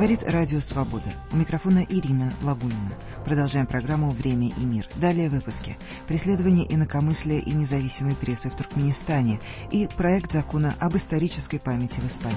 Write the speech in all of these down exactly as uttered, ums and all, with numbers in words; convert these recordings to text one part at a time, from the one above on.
Говорит Радио Свобода. У микрофона Ирина Лабунина. Продолжаем программу «Время и мир». Далее в выпуске. Преследование инакомыслия и независимой прессы в Туркменистане и проект закона об исторической памяти в Испании.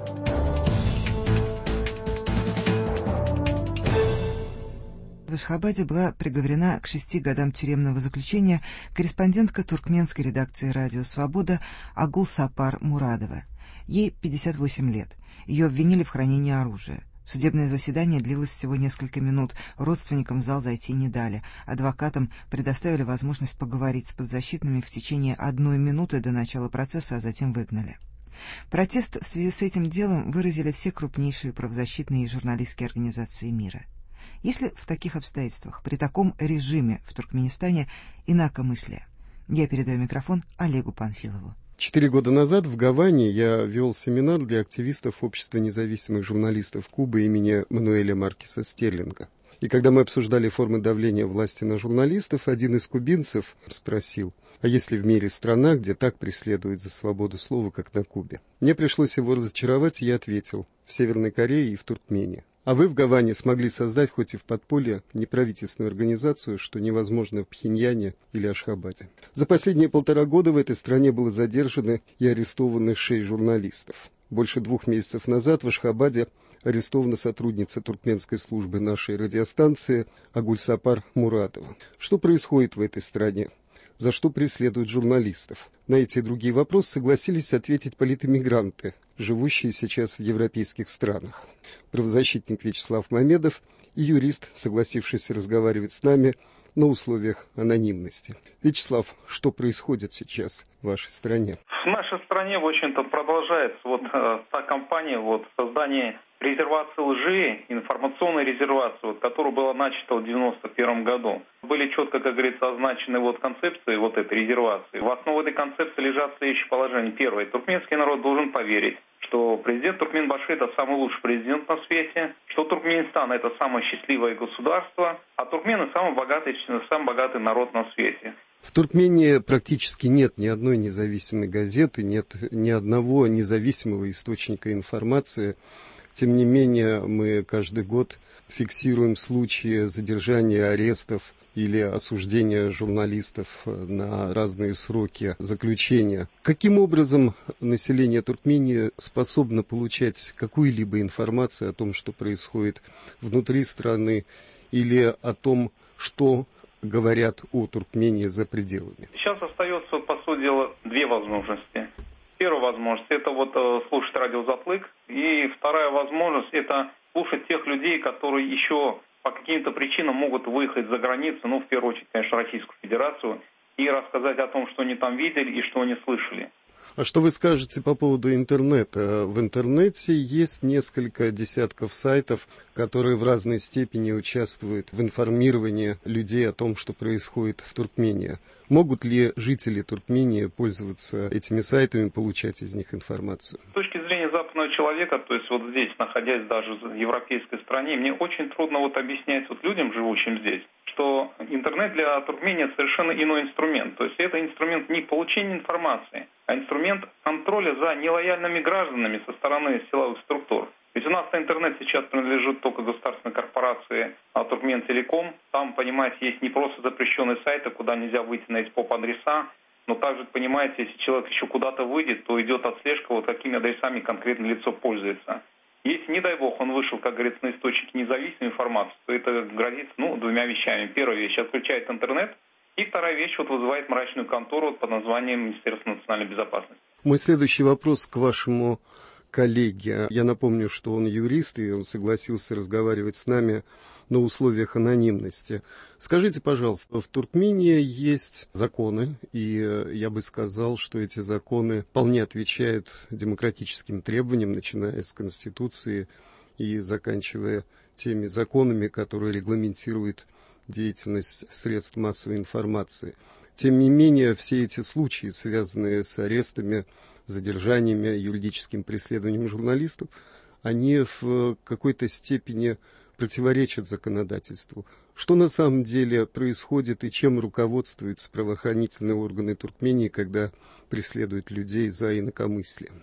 В Ашхабаде была приговорена к шести годам тюремного заключения корреспондентка туркменской редакции «Радио Свобода» Агул Сапар Мурадова. Ей пятьдесят восемь лет. Ее обвинили в хранении оружия. Судебное заседание длилось всего несколько минут, родственникам в зал зайти не дали. Адвокатам предоставили возможность поговорить с подзащитными в течение одной минуты до начала процесса, а затем выгнали. Протест в связи с этим делом выразили все крупнейшие правозащитные и журналистские организации мира. Если в таких обстоятельствах, при таком режиме в Туркменистане инакомыслие? Я передаю микрофон Олегу Панфилову. Четыре года назад в Гаване я вел семинар для активистов Общества независимых журналистов Кубы имени Мануэля Маркеса Стерлинга. И когда мы обсуждали формы давления власти на журналистов, один из кубинцев спросил, а есть ли в мире страна, где так преследуют за свободу слова, как на Кубе? Мне пришлось его разочаровать, и я ответил, в Северной Корее и в Туркмении. А вы в Гаване смогли создать, хоть и в подполье, неправительственную организацию, что невозможно в Пхеньяне или Ашхабаде. За последние полтора года в этой стране было задержано и арестовано шесть журналистов. Больше двух месяцев назад в Ашхабаде арестована сотрудница туркменской службы нашей радиостанции Агуль Сапар Мурадова. Что происходит в этой стране? За что преследуют журналистов? На эти и другие вопросы согласились ответить политэмигранты, живущие сейчас в европейских странах. Правозащитник Вячеслав Мамедов и юрист, согласившийся разговаривать с нами на условиях анонимности. Вячеслав, что происходит сейчас в вашей стране? В нашей стране, в общем-то, продолжается вот э, та кампания вот, создания резервации лжи, информационной резервации, вот, которая была начата в девяносто первом году. Были четко, как говорится, означены вот концепции вот этой резервации. В основу этой концепции лежат следующие положения. Первое. Туркменский народ должен поверить, что президент Туркменбаши – это самый лучший президент на свете, что Туркменистан – это самое счастливое государство, а туркмены – самый богатый, самый богатый народ на свете. В Туркмении практически нет ни одной независимой газеты, нет ни одного независимого источника информации. Тем не менее, мы каждый год фиксируем случаи задержания, арестов или осуждения журналистов на разные сроки заключения. Каким образом население Туркмении способно получать какую-либо информацию о том, что происходит внутри страны, или о том, что говорят о Туркмении за пределами? Сейчас остается, по сути дела, две возможности. Первая возможность – это вот слушать радио «Затлык», и вторая возможность – это слушать тех людей, которые еще по каким-то причинам могут выехать за границу, ну, в первую очередь, конечно, Российскую Федерацию, и рассказать о том, что они там видели и что они слышали. А что вы скажете по поводу интернета? В интернете есть несколько десятков сайтов, которые в разной степени участвуют в информировании людей о том, что происходит в Туркмении. Могут ли жители Туркмении пользоваться этими сайтами, получать из них информацию? С точки зрения западного человека, то есть вот здесь, находясь даже в европейской стране, мне очень трудно вот объяснять вот людям, живущим здесь, что интернет для Туркмении совершенно иной инструмент. То есть это инструмент не получения информации, а инструмент контроля за нелояльными гражданами со стороны силовых структур. Ведь у нас интернет сейчас принадлежит только государственной корпорации Туркмен-Телеком. Там, понимаете, есть не просто запрещенные сайты, куда нельзя выйти на эти поп-адреса, но также, понимаете, если человек еще куда-то выйдет, то идет отслежка, вот какими адресами конкретно лицо пользуется. Если, не дай бог, он вышел, как говорится, на источники независимой информации, то это грозит, ну, двумя вещами. Первая вещь – отключает интернет, и вторая вещь вот вызывает мрачную контору под названием Министерство национальной безопасности. Мой следующий вопрос к вашему коллеге. Я напомню, что он юрист, и он согласился разговаривать с нами на условиях анонимности. Скажите, пожалуйста, в Туркмении есть законы, и я бы сказал, что эти законы вполне отвечают демократическим требованиям, начиная с Конституции и заканчивая теми законами, которые регламентируют деятельность средств массовой информации. Тем не менее, все эти случаи, связанные с арестами, задержаниями, юридическим преследованием журналистов, они в какой-то степени противоречат законодательству. Что на самом деле происходит и чем руководствуются правоохранительные органы Туркмении, когда преследуют людей за инакомыслие? Да, я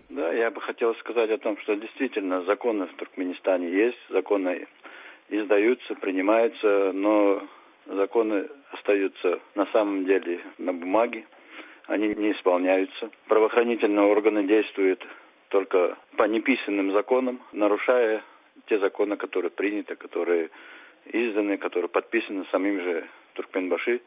я бы хотел сказать о том, что действительно законы в Туркменистане есть, законы издаются, принимаются, но законы остаются на самом деле на бумаге, они не исполняются. Правоохранительные органы действуют только по неписанным законам, нарушая те законы, которые приняты, которые изданы, которые подписаны самим же Туркменбаши.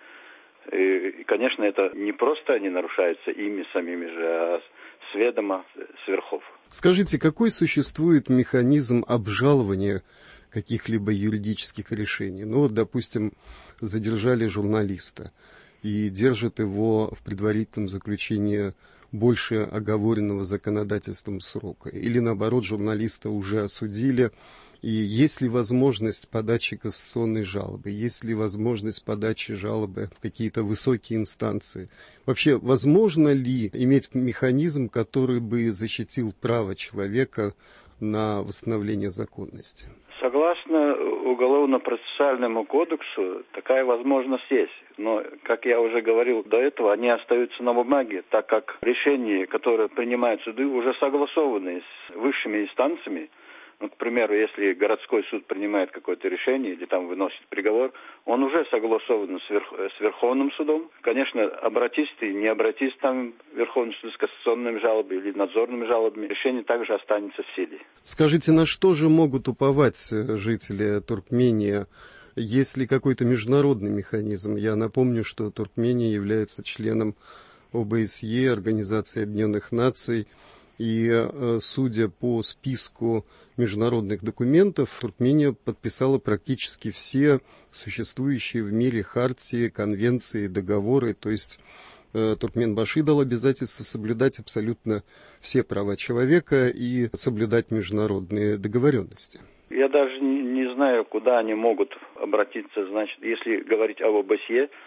И, конечно, это не просто они нарушаются ими самими же, а с ведома, с верхов. Скажите, какой существует механизм обжалования каких-либо юридических решений? Ну вот, допустим, задержали журналиста и держат его в предварительном заключении больше оговоренного законодательством срока. Или, наоборот, журналиста уже осудили. И есть ли возможность подачи кассационной жалобы? Есть ли возможность подачи жалобы в какие-то высокие инстанции? Вообще, возможно ли иметь механизм, который бы защитил право человека на восстановление законности? Согласно Уголовно-процессуальному кодексу, такая возможность есть. Но, как я уже говорил до этого, они остаются на бумаге, так как решения, которые принимают суды, уже согласованы с высшими инстанциями. Ну, к примеру, если городской суд принимает какое-то решение или там выносит приговор, он уже согласован с, верх, с Верховным судом. Конечно, обратись ты, не обратись там в Верховный суд с кассационными жалобами или надзорными жалобами, решение также останется в силе. Скажите, на что же могут уповать жители Туркмении? Есть ли какой-то международный механизм? Я напомню, что Туркмения является членом О Бэ Эс Е, Организации Объединенных Наций, и, судя по списку международных документов, Туркмения подписала практически все существующие в мире хартии, конвенции, договоры. То есть Туркменбаши дал обязательство соблюдать абсолютно все права человека и соблюдать международные договоренности. Я даже не знаю, куда они могут обратиться. Значит, если говорить об О Бэ Эс Е,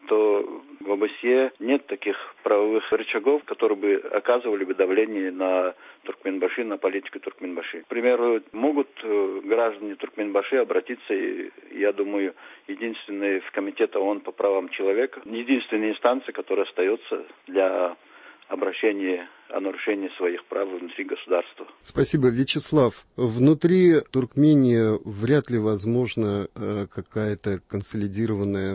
то в О Бэ Эс Е нет таких правовых рычагов, которые бы оказывали бы давление на Туркменбаши, на политику Туркменбаши. К примеру, могут граждане Туркменбаши обратиться, и, я думаю, единственный в Комитет ООН по правам человека, единственная инстанция, которая остается для обращения о нарушении своих прав внутри государства. Спасибо, Вячеслав. Внутри Туркмении вряд ли возможна какая-то консолидированная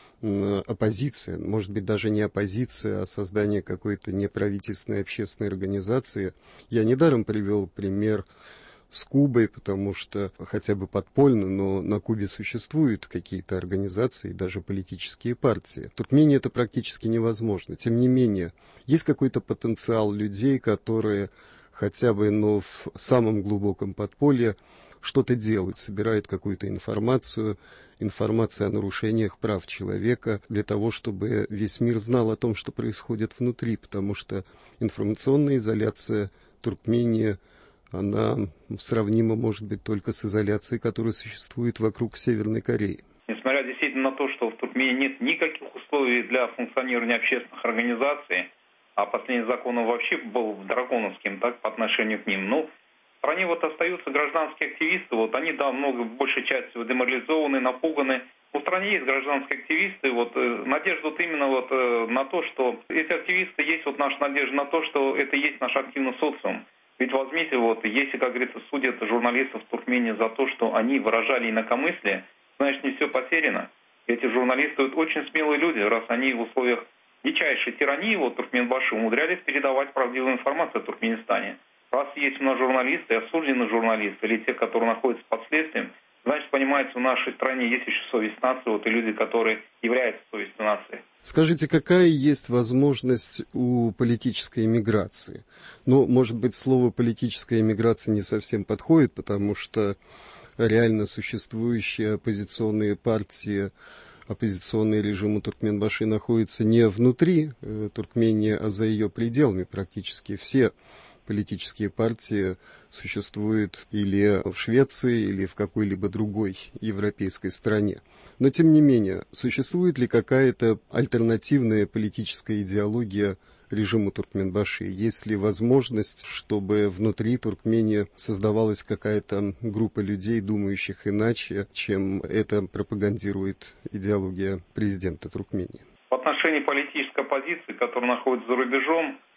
оппозиция, может быть, даже не оппозиция, а создание какой-то неправительственной общественной организации. Я недаром привел пример с Кубой, потому что хотя бы подпольно, но на Кубе существуют какие-то организации, даже политические партии. В Туркмении это практически невозможно. Тем не менее, есть какой-то потенциал людей, которые хотя бы, но в самом глубоком подполье что-то делают, собирают какую-то информацию, информацию о нарушениях прав человека для того, чтобы весь мир знал о том, что происходит внутри, потому что информационная изоляция Туркмении, она сравнима, может быть, только с изоляцией, которая существует вокруг Северной Кореи. Несмотря действительно на то, что в Туркмении нет никаких условий для функционирования общественных организаций, а последний закон вообще был драконовским, так, по отношению к ним, ну, в стране вот остаются гражданские активисты, вот они, да, много, большей частью деморализованы, напуганы. В стране есть гражданские активисты, вот э, надежда вот именно вот э, на то, что эти активисты есть, вот наша надежда на то, что это есть наш активный социум. Ведь возьмите, вот, если, как говорится, судят журналистов в Туркмении за то, что они выражали инакомыслие, значит, не все потеряно. Эти журналисты вот, очень смелые люди, раз они в условиях дичайшей тирании, вот, Туркменбаши, умудрялись передавать правдивую информацию о Туркменистане. Раз есть у нас журналисты, осужденные журналисты, или те, которые находятся под следствием, значит, понимаете, в нашей стране есть еще совесть нации, вот, и люди, которые являются совестью нации. Скажите, какая есть возможность у политической эмиграции? Ну, может быть, слово политическая эмиграция не совсем подходит, потому что реально существующие оппозиционные партии, оппозиционный режим у Туркменбаши находится не внутри э, Туркмении, а за ее пределами практически все. Политические партии существуют или в Швеции, или в какой-либо другой европейской стране. Но, тем не менее, существует ли какая-то альтернативная политическая идеология режиму Туркменбаши? Есть ли возможность, чтобы внутри Туркмении создавалась какая-то группа людей, думающих иначе, чем это пропагандирует идеология президента Туркмении? В отношении политической оппозиции, которая находится за рубежом,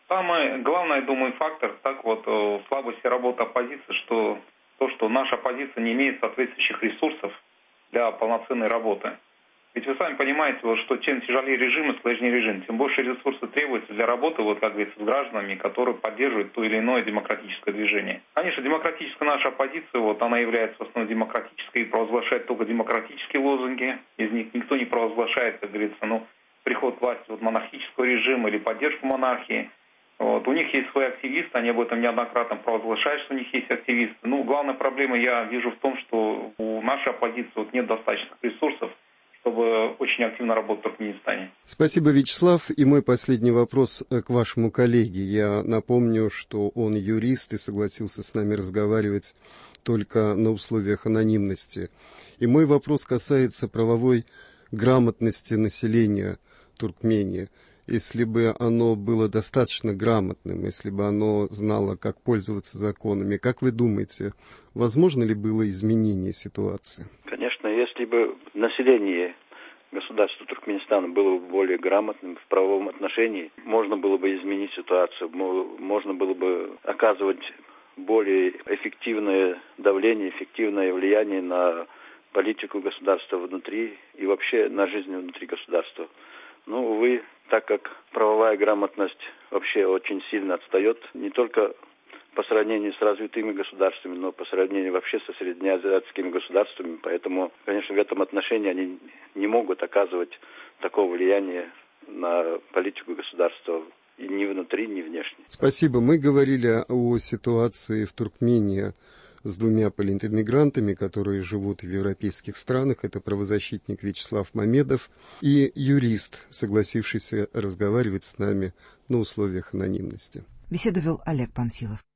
Самый главный, думаю, фактор, так вот, слабости работы оппозиции, что то, что наша оппозиция не имеет соответствующих ресурсов для полноценной работы. Ведь вы сами понимаете, вот, что чем тяжелее режим и сложнее режим, тем больше ресурсов требуется для работы, вот, как говорится, с гражданами, которые поддерживают то или иное демократическое движение. Конечно, демократическая наша оппозиция, вот, она является в основном демократической и провозглашает только демократические лозунги. Из них никто не провозглашает, как говорится, ну, приход к власти вот, монархического режима или поддержку монархии. Вот. У них есть свои активисты, они об этом неоднократно провозглашают, что у них есть активисты. Ну, главная проблема я вижу в том, что у нашей оппозиции вот нет достаточных ресурсов, чтобы очень активно работать в Туркменистане. Спасибо, Вячеслав. И мой последний вопрос к вашему коллеге. Я напомню, что он юрист и согласился с нами разговаривать только на условиях анонимности. И мой вопрос касается правовой грамотности населения Туркмении. Если бы оно было достаточно грамотным, если бы оно знало, как пользоваться законами, как вы думаете, возможно ли было изменение ситуации? Конечно, если бы население государства Туркменистана было бы более грамотным в правовом отношении, можно было бы изменить ситуацию, можно было бы оказывать более эффективное давление, эффективное влияние на политику государства внутри и вообще на жизнь внутри государства. Но, увы, так как правовая грамотность вообще очень сильно отстает, не только по сравнению с развитыми государствами, но по сравнению вообще со среднеазиатскими государствами. Поэтому, конечно, в этом отношении они не могут оказывать такого влияния на политику государства и ни внутри, ни внешне. Спасибо. Мы говорили о ситуации в Туркмении с двумя политэмигрантами, которые живут в европейских странах. Это правозащитник Вячеслав Мамедов и юрист, согласившийся разговаривать с нами на условиях анонимности. Беседу вел Олег Панфилов.